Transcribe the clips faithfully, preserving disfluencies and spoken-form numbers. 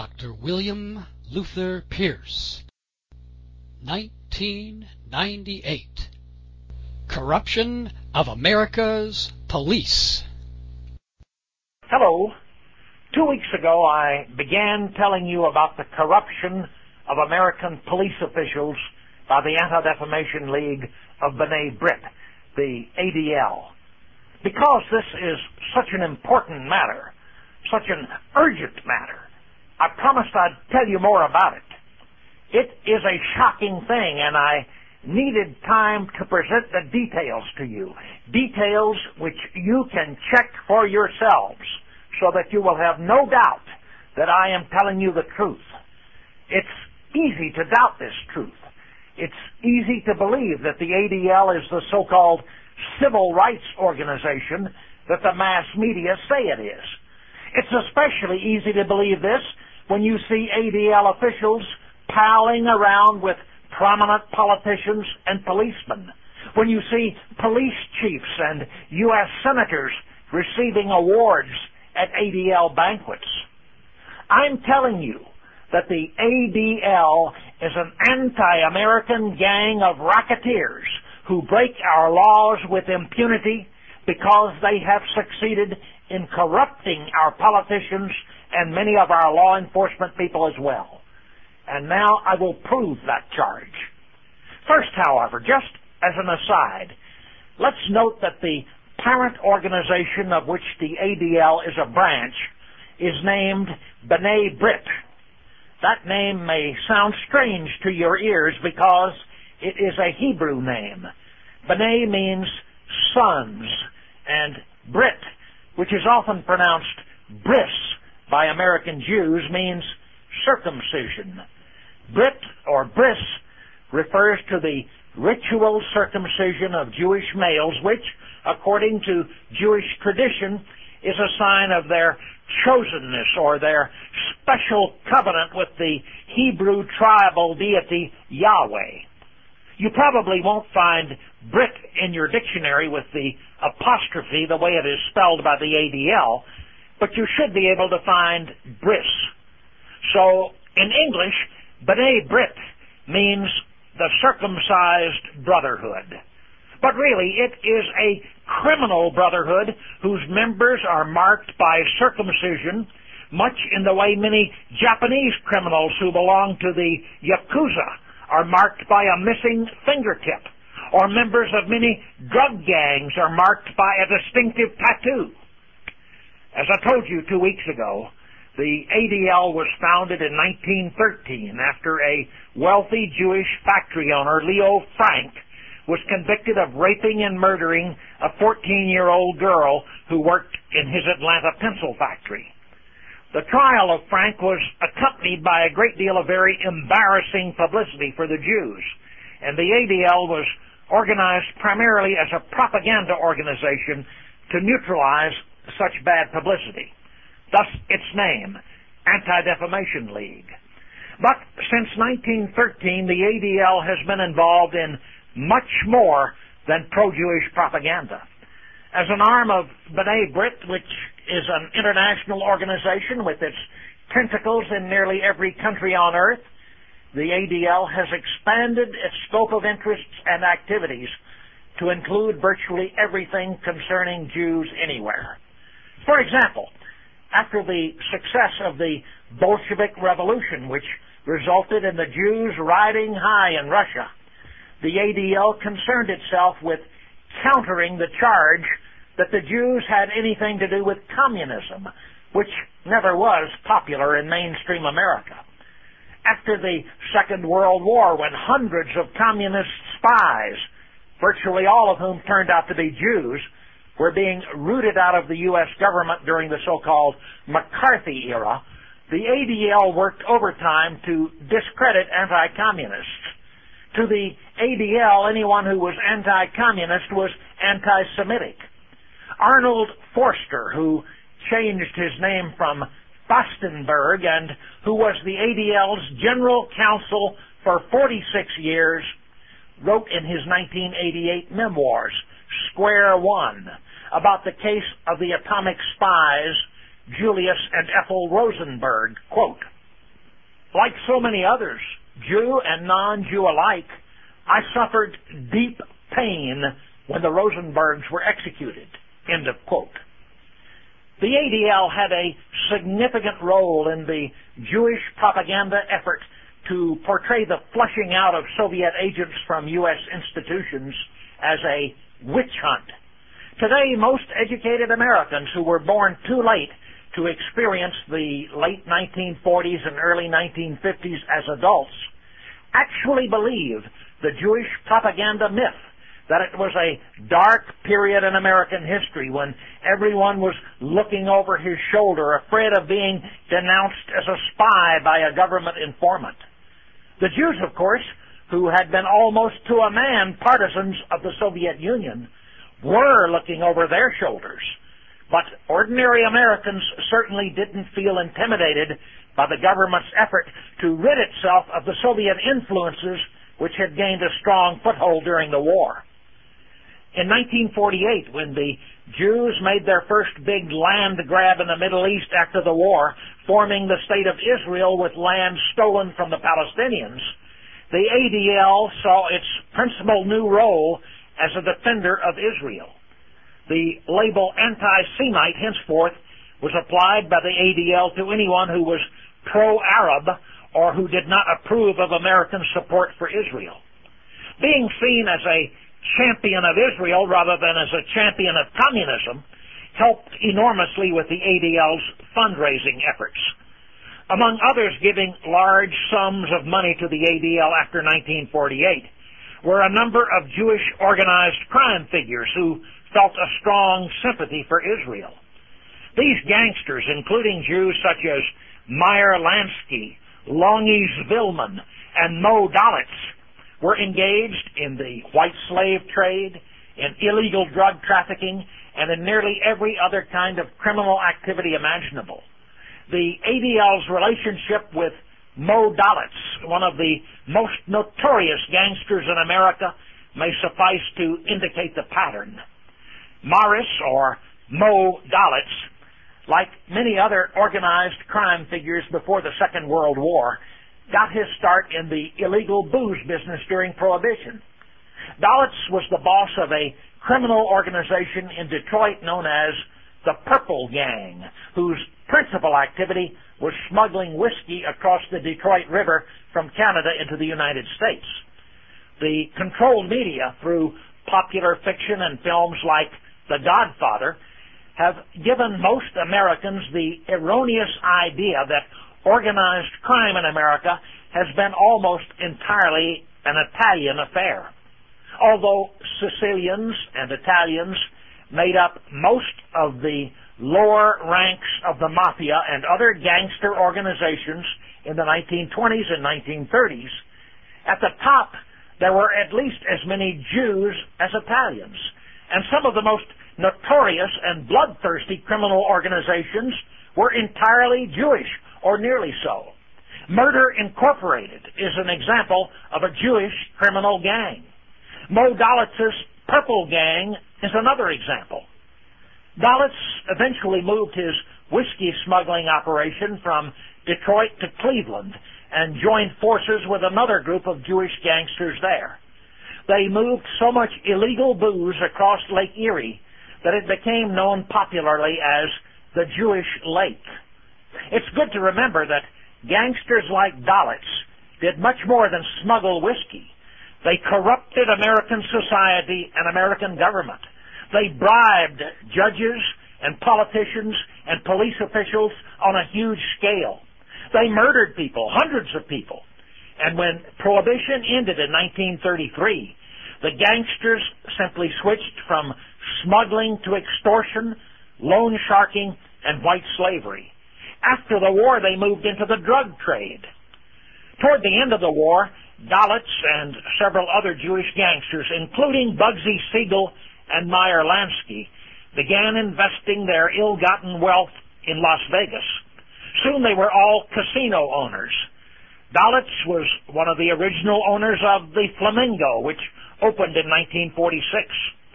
Doctor William Luther Pierce, nineteen ninety-eight. Corruption of America's Police. Hello. Two weeks ago, I began telling you about the corruption of American police officials by the Anti-Defamation League of B'nai B'rith, the A D L. Because this is such an important matter, such an urgent matter, I promised I'd tell you more about it. It is a shocking thing, and I needed time to present the details to you, details which you can check for yourselves so that you will have no doubt that I am telling you the truth. It's easy to doubt this truth. It's easy to believe that the A D L is the so-called civil rights organization that the mass media say it is. It's especially easy to believe this when you see A D L officials palling around with prominent politicians and policemen, when you see police chiefs and U S senators receiving awards at A D L banquets. I'm telling you that the A D L is an anti-American gang of racketeers who break our laws with impunity because they have succeeded in corrupting our politicians and many of our law enforcement people as well. And now I will prove that charge. First, however, just as an aside, let's note that the parent organization of which the A D L is a branch is named B'nai B'rith. That name may sound strange to your ears because it is a Hebrew name. B'nai means sons, and Brit, which is often pronounced bris by American Jews, means circumcision. Brit or bris refers to the ritual circumcision of Jewish males, which, according to Jewish tradition, is a sign of their chosenness or their special covenant with the Hebrew tribal deity Yahweh. You probably won't find Brit in your dictionary with the apostrophe the way it is spelled by the A D L, but you should be able to find bris. So, in English, B'nai B'rith means the circumcised brotherhood. But really, it is a criminal brotherhood whose members are marked by circumcision, much in the way many Japanese criminals who belong to the Yakuza are marked by a missing fingertip, or members of many drug gangs are marked by a distinctive tattoo. As I told you two weeks ago, the A D L was founded in nineteen thirteen after a wealthy Jewish factory owner, Leo Frank, was convicted of raping and murdering a fourteen-year-old girl who worked in his Atlanta pencil factory. The trial of Frank was accompanied by a great deal of very embarrassing publicity for the Jews, and the A D L was organized primarily as a propaganda organization to neutralize such bad publicity. Thus its name, Anti-Defamation League. But since nineteen thirteen, the A D L has been involved in much more than pro-Jewish propaganda. As an arm of B'nai B'rith, which is an international organization with its tentacles in nearly every country on earth, the A D L has expanded its scope of interests and activities to include virtually everything concerning Jews anywhere. For example, after the success of the Bolshevik Revolution, which resulted in the Jews riding high in Russia, the A D L concerned itself with countering the charge that the Jews had anything to do with communism, which never was popular in mainstream America. After the Second World War, when hundreds of communist spies, virtually all of whom turned out to be Jews, were being rooted out of the U S government during the so-called McCarthy era, the A D L worked overtime to discredit anti-communists. To the A D L, anyone who was anti-communist was anti-Semitic. Arnold Forster, who changed his name from Fastenberg and who was the A D L's general counsel for forty-six years, wrote in his nineteen eighty-eight memoirs, Square One, about the case of the atomic spies Julius and Ethel Rosenberg. Quote, like so many others, Jew and non-Jew alike, I suffered deep pain when the Rosenbergs were executed. End of quote. The A D L had a significant role in the Jewish propaganda effort to portray the flushing out of Soviet agents from U S institutions as a witch hunt. Today, most educated Americans who were born too late to experience the late nineteen forties and early nineteen fifties as adults actually believe the Jewish propaganda myth that it was a dark period in American history when everyone was looking over his shoulder, afraid of being denounced as a spy by a government informant. The Jews, of course, who had been almost to a man partisans of the Soviet Union, were looking over their shoulders. But ordinary Americans certainly didn't feel intimidated by the government's effort to rid itself of the Soviet influences which had gained a strong foothold during the war. In nineteen forty-eight, when the Jews made their first big land grab in the Middle East after the war, forming the state of Israel with land stolen from the Palestinians, the A D L saw its principal new role as a defender of Israel. The label anti-Semite henceforth was applied by the A D L to anyone who was pro-Arab or who did not approve of American support for Israel. Being seen as a champion of Israel rather than as a champion of communism helped enormously with the A D L's fundraising efforts. Among others giving large sums of money to the A D L after nineteen forty-eight were a number of Jewish organized crime figures who felt a strong sympathy for Israel. These gangsters, including Jews such as Meyer Lansky, Longy Zvilman, and Mo Dalitz, were engaged in the white slave trade, in illegal drug trafficking, and in nearly every other kind of criminal activity imaginable. The A D L's relationship with Mo Dalitz, one of the most notorious gangsters in America, may suffice to indicate the pattern. Morris, or Mo Dalitz, like many other organized crime figures before the Second World War, got his start in the illegal booze business during Prohibition. Dalitz was the boss of a criminal organization in Detroit known as the Purple Gang, whose principal activity was smuggling whiskey across the Detroit River from Canada into the United States. The controlled media, through popular fiction and films like The Godfather, have given most Americans the erroneous idea that organized crime in America has been almost entirely an Italian affair. Although Sicilians and Italians made up most of the lower ranks of the mafia and other gangster organizations in the nineteen twenties and nineteen thirties, at the top there were at least as many Jews as Italians, and some of the most notorious and bloodthirsty criminal organizations were entirely Jewish, or nearly so. Murder Incorporated is an example of a Jewish criminal gang. Mo Dalitz's Purple Gang is another example. Dalitz eventually moved his whiskey smuggling operation from Detroit to Cleveland and joined forces with another group of Jewish gangsters there. They moved so much illegal booze across Lake Erie that it became known popularly as the Jewish Lake. It's good to remember that gangsters like Dalitz did much more than smuggle whiskey. They corrupted American society and American government. They bribed judges and politicians and police officials on a huge scale. They murdered people, hundreds of people. And when Prohibition ended in nineteen thirty-three, the gangsters simply switched from smuggling to extortion, loan sharking, and white slavery. After the war, they moved into the drug trade. Toward the end of the war, Dalitz and several other Jewish gangsters, including Bugsy Siegel and Meyer Lansky, began investing their ill-gotten wealth in Las Vegas. Soon they were all casino owners. Dalitz was one of the original owners of the Flamingo, which opened in nineteen forty-six.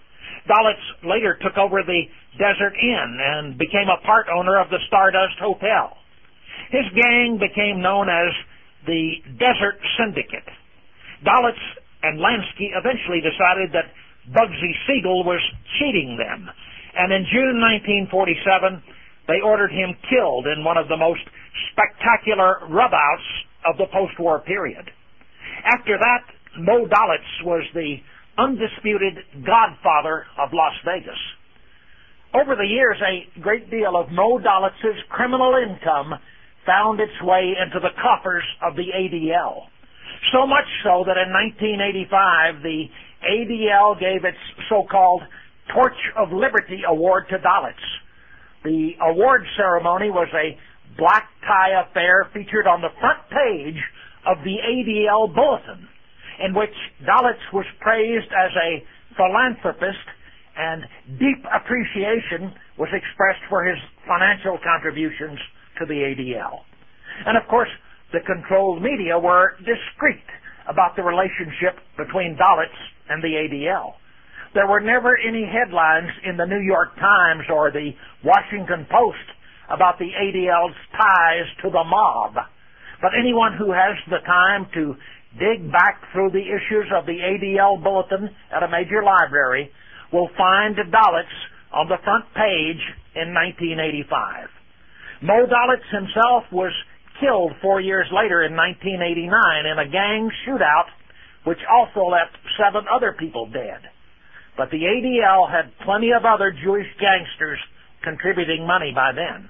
Dalitz later took over the Desert Inn and became a part owner of the Stardust Hotel. His gang became known as the Desert Syndicate. Dulles and Lansky eventually decided that Bugsy Siegel was cheating them, and in June nineteen forty-seven, they ordered him killed in one of the most spectacular rub-outs of the post-war period. After that, Mo Dulles was the undisputed godfather of Las Vegas. Over the years, a great deal of Mo Dulles' criminal income found its way into the coffers of the A D L. So much so that in nineteen eighty-five, the A D L gave its so-called Torch of Liberty Award to Dulles. The award ceremony was a black tie affair featured on the front page of the A D L Bulletin, in which Dulles was praised as a philanthropist, and deep appreciation was expressed for his financial contributions to the A D L. And of course, the controlled media were discreet about the relationship between Dulles and the A D L. There were never any headlines in the New York Times or the Washington Post about the A D L's ties to the mob. But anyone who has the time to dig back through the issues of the A D L Bulletin at a major library will find Dulles on the front page in nineteen eighty-five. Mo Dulles himself was killed four years later in nineteen eighty-nine in a gang shootout which also left seven other people dead. But the A D L had plenty of other Jewish gangsters contributing money by then.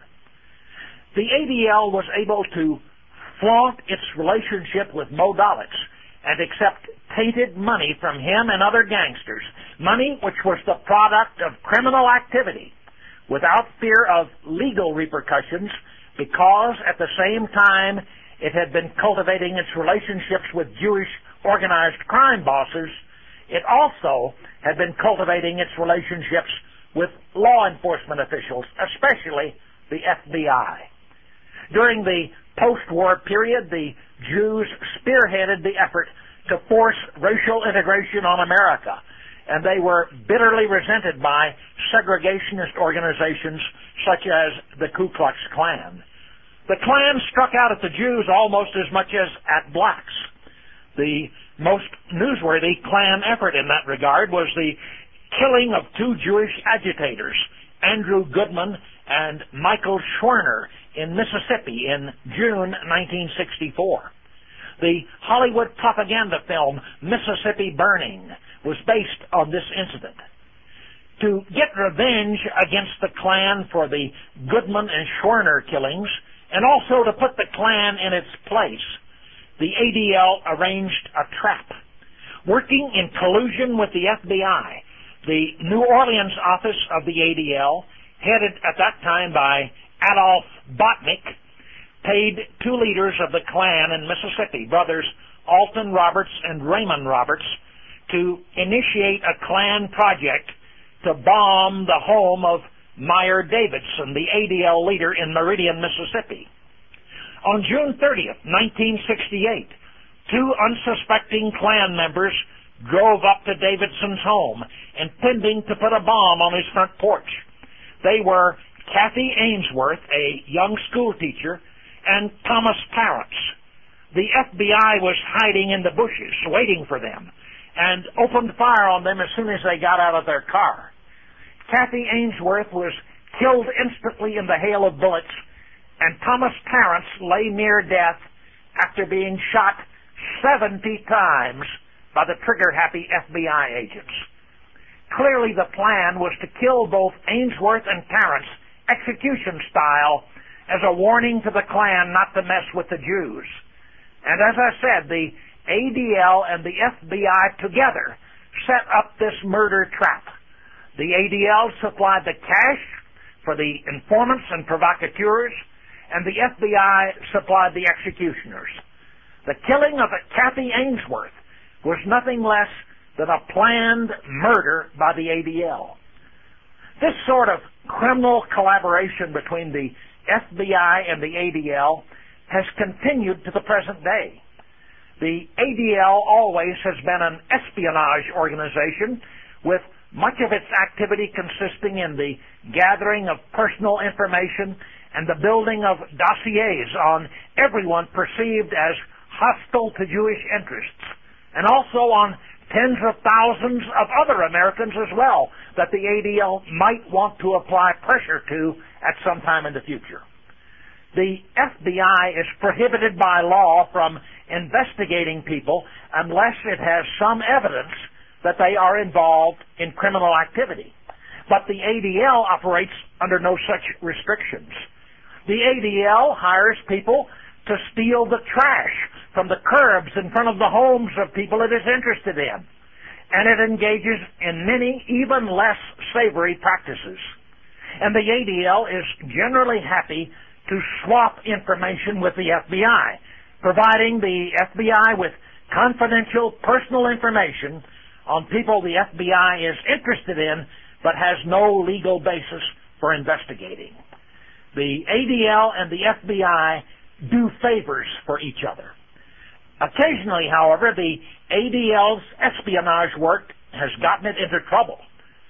The A D L was able to flaunt its relationship with Mo Dulles and accept tainted money from him and other gangsters, money which was the product of criminal activity, without fear of legal repercussions, because at the same time it had been cultivating its relationships with Jewish organized crime bosses, it also had been cultivating its relationships with law enforcement officials, especially the F B I. During the post-war period, the Jews spearheaded the effort to force racial integration on America, and they were bitterly resented by segregationist organizations such as the Ku Klux Klan. The Klan struck out at the Jews almost as much as at blacks. The most newsworthy Klan effort in that regard was the killing of two Jewish agitators, Andrew Goodman and Michael Schwerner, in Mississippi in June nineteen sixty-four. The Hollywood propaganda film Mississippi Burning was based on this incident. To get revenge against the Klan for the Goodman and Schwerner killings, and also to put the Klan in its place, the A D L arranged a trap. Working in collusion with the F B I, the New Orleans office of the A D L, headed at that time by Adolph Botnick, paid two leaders of the Klan in Mississippi, brothers Alton Roberts and Raymond Roberts, to initiate a Klan project to bomb the home of Meyer Davidson, the A D L leader in Meridian, Mississippi. On June thirtieth, nineteen sixty-eight, two unsuspecting Klan members drove up to Davidson's home, intending to put a bomb on his front porch. They were Kathy Ainsworth, a young schoolteacher, and Thomas Parents. The F B I was hiding in the bushes, waiting for them, and opened fire on them as soon as they got out of their car. Kathy Ainsworth was killed instantly in the hail of bullets, and Thomas Parents lay near death after being shot seventy times by the trigger-happy F B I agents. Clearly the plan was to kill both Ainsworth and Parents execution style as a warning to the Klan not to mess with the Jews. And as I said, the A D L and the F B I together set up this murder trap. The A D L supplied the cash for the informants and provocateurs, and the F B I supplied the executioners. The killing of Kathy Ainsworth was nothing less than a planned murder by the A D L. This sort of criminal collaboration between the F B I and the A D L has continued to the present day. The A D L always has been an espionage organization, with much of its activity consisting in the gathering of personal information and the building of dossiers on everyone perceived as hostile to Jewish interests, and also on tens of thousands of other Americans as well that the A D L might want to apply pressure to at some time in the future. The F B I is prohibited by law from investigating people unless it has some evidence that they are involved in criminal activity. But the A D L operates under no such restrictions. The A D L hires people to steal the trash from the curbs in front of the homes of people it is interested in. And it engages in many, even less savory practices. And the A D L is generally happy to swap information with the F B I, providing the F B I with confidential personal information on people the F B I is interested in but has no legal basis for investigating. The A D L and the F B I do favors for each other. Occasionally, however, the A D L's espionage work has gotten it into trouble.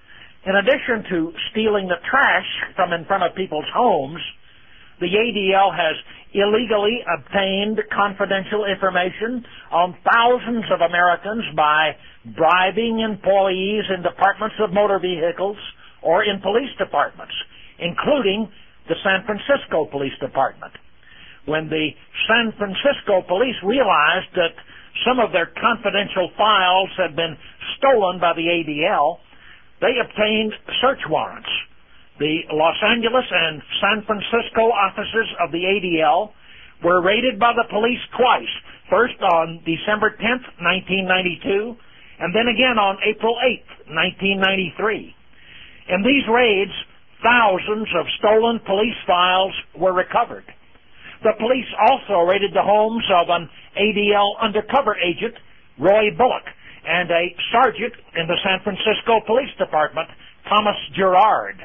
In addition to stealing the trash from in front of people's homes, the A D L has illegally obtained confidential information on thousands of Americans by bribing employees in departments of motor vehicles or in police departments, including the San Francisco Police Department. When the San Francisco police realized that some of their confidential files had been stolen by the A D L, they obtained search warrants. The Los Angeles and San Francisco offices of the A D L were raided by the police twice, first on December tenth, nineteen ninety-two, and then again on April eighth, nineteen ninety-three. In these raids, thousands of stolen police files were recovered. The police also raided the homes of an A D L undercover agent, Roy Bullock, and a sergeant in the San Francisco Police Department, Thomas Gerard.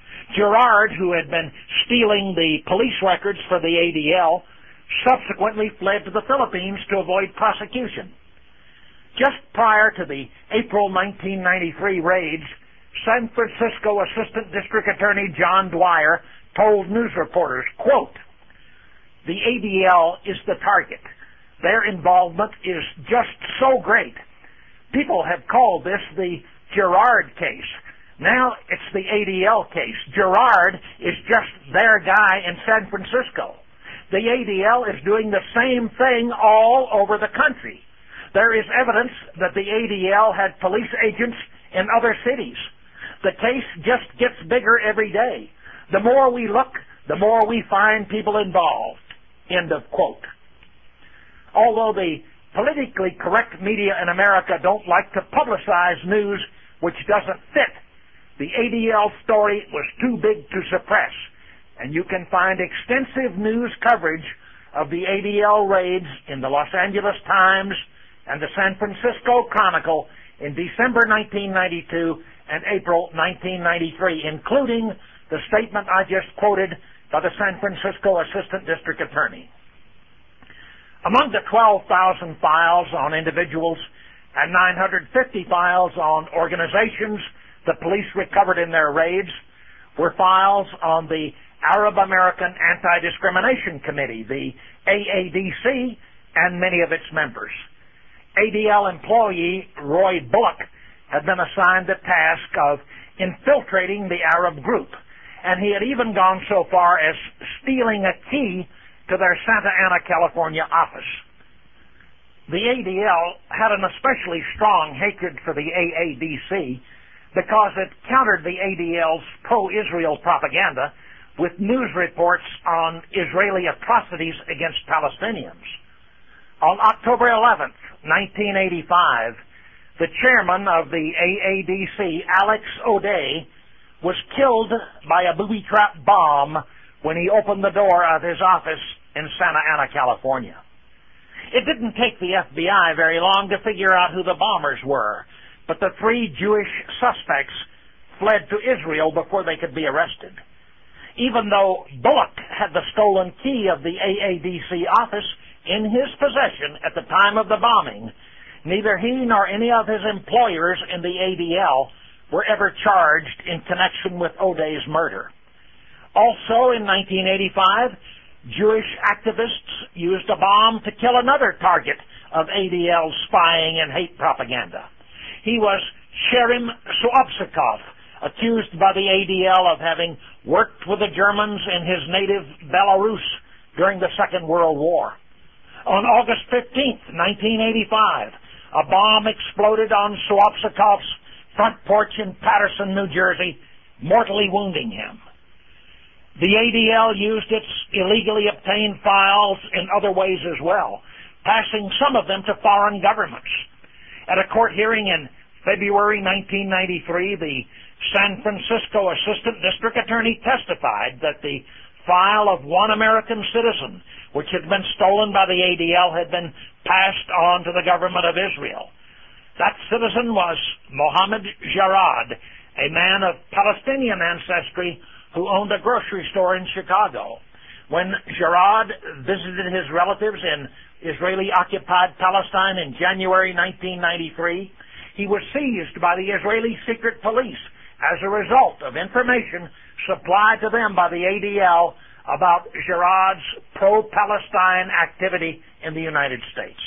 Gerard, who had been stealing the police records for the A D L, subsequently fled to the Philippines to avoid prosecution. Just prior to the April nineteen ninety-three raids, San Francisco Assistant District Attorney John Dwyer told news reporters, quote, "The A D L is the target. Their involvement is just so great. People have called this the Gerard case. Now it's the A D L case. Gerard is just their guy in San Francisco. The A D L is doing the same thing all over the country. There is evidence that the A D L had police agents in other cities. The case just gets bigger every day. The more we look, the more we find people involved." End of quote. Although the politically correct media in America don't like to publicize news which doesn't fit, the A D L story was too big to suppress, and you can find extensive news coverage of the A D L raids in the Los Angeles Times and the San Francisco Chronicle in December nineteen ninety-two and April nineteen ninety-three, including the statement I just quoted by the San Francisco Assistant District Attorney. Among the twelve thousand files on individuals and nine hundred fifty files on organizations the police recovered in their raids were files on the Arab American Anti-Discrimination Committee, the A A D C, and many of its members. A D L employee Roy Bullock had been assigned the task of infiltrating the Arab group, and he had even gone so far as stealing a key to their Santa Ana, California office. The A D L had an especially strong hatred for the A A D C because it countered the A D L's pro-Israel propaganda with news reports on Israeli atrocities against Palestinians. On October eleventh, nineteen eighty-five, the chairman of the A A D C, Alex O'Day, was killed by a booby trap bomb when he opened the door of his office in Santa Ana, California. It didn't take the F B I very long to figure out who the bombers were, but the three Jewish suspects fled to Israel before they could be arrested. Even though Bullock had the stolen key of the A A D C office in his possession at the time of the bombing, neither he nor any of his employers in the A D L were ever charged in connection with O'Day's murder. Also in nineteen eighty-five, Jewish activists used a bomb to kill another target of A D L spying and hate propaganda. He was Sherim Suapsikov, accused by the A D L of having worked with the Germans in his native Belarus during the Second World War. On August fifteenth, nineteen eighty-five, a bomb exploded on Suapsikov's front porch in Paterson, New Jersey, mortally wounding him. The A D L used its illegally obtained files in other ways as well, passing some of them to foreign governments. At a court hearing in February nineteen ninety-three, the San Francisco Assistant District Attorney testified that the file of one American citizen, which had been stolen by the A D L, had been passed on to the government of Israel. That citizen was Mohammed Jarad, a man of Palestinian ancestry who owned a grocery store in Chicago. When Jarad visited his relatives in Israeli-occupied Palestine in January nineteen ninety-three, he was seized by the Israeli secret police as a result of information supplied to them by the A D L about Jarad's pro-Palestine activity in the United States.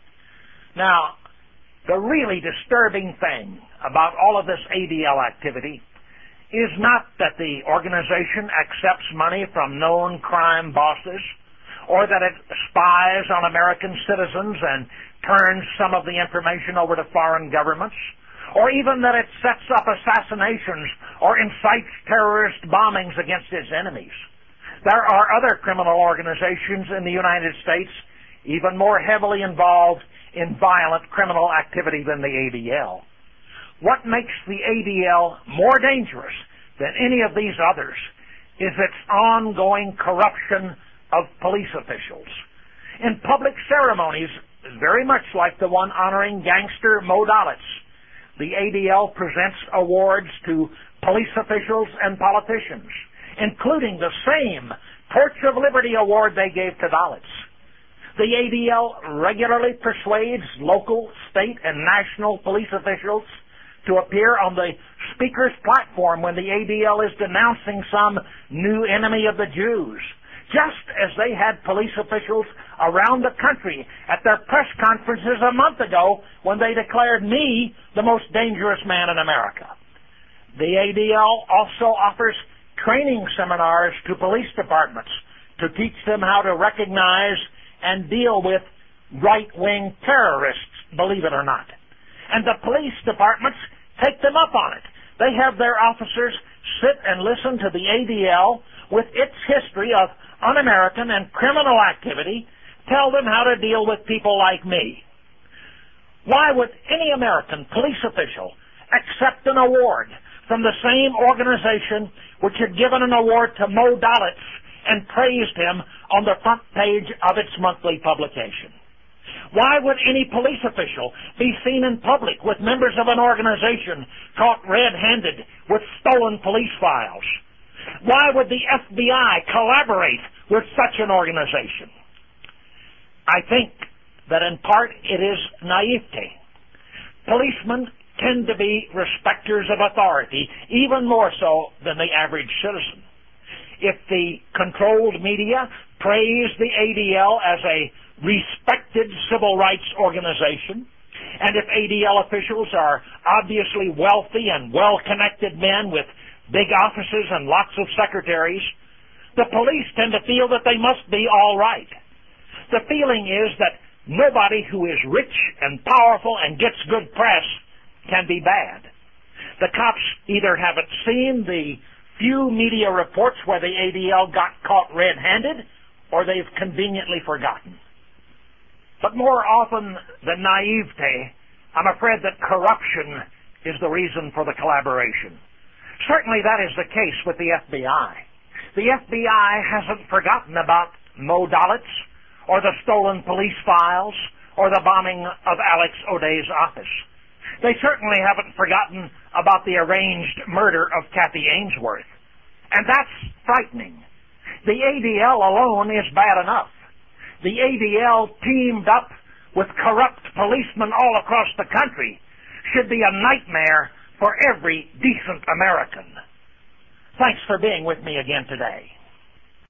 Now, the really disturbing thing about all of this A D L activity is not that the organization accepts money from known crime bosses, or that it spies on American citizens and turns some of the information over to foreign governments, or even that it sets up assassinations or incites terrorist bombings against its enemies. There are other criminal organizations in the United States even more heavily involved in violent criminal activity than the A D L. What makes the A D L more dangerous than any of these others is its ongoing corruption of police officials. In public ceremonies, very much like the one honoring gangster Mo Dalitz, the A D L presents awards to police officials and politicians, including the same Torch of Liberty award they gave to Dalitz. The A D L regularly persuades local, state, and national police officials to appear on the speaker's platform when the A D L is denouncing some new enemy of the Jews, just as they had police officials around the country at their press conferences a month ago when they declared me the most dangerous man in America. The A D L also offers training seminars to police departments to teach them how to recognize and deal with right-wing terrorists, believe it or not. And the police departments take them up on it. They have their officers sit and listen to the A D L with its history of un-American and criminal activity, tell them how to deal with people like me. Why would any American police official accept an award from the same organization which had given an award to Mo Dalitz and praised him on the front page of its monthly publication? Why would any police official be seen in public with members of an organization caught red-handed with stolen police files? Why would the F B I collaborate with such an organization? I think that in part it is naivete. Policemen tend to be respecters of authority, even more so than the average citizen. If the controlled media praise the A D L as a respected civil rights organization, and if A D L officials are obviously wealthy and well-connected men with big offices and lots of secretaries, the police tend to feel that they must be all right. The feeling is that nobody who is rich and powerful and gets good press can be bad. The cops either haven't seen the few media reports where the A D L got caught red-handed, or they've conveniently forgotten. But more often than naivete, I'm afraid that corruption is the reason for the collaboration. Certainly that is the case with the F B I. The F B I hasn't forgotten about Mo Dalitz, or the stolen police files, or the bombing of Alex O'Day's office. They certainly haven't forgotten about the arranged murder of Kathy Ainsworth. And that's frightening. The A D L alone is bad enough. The A D L teamed up with corrupt policemen all across the country should be a nightmare for every decent American. Thanks for being with me again today.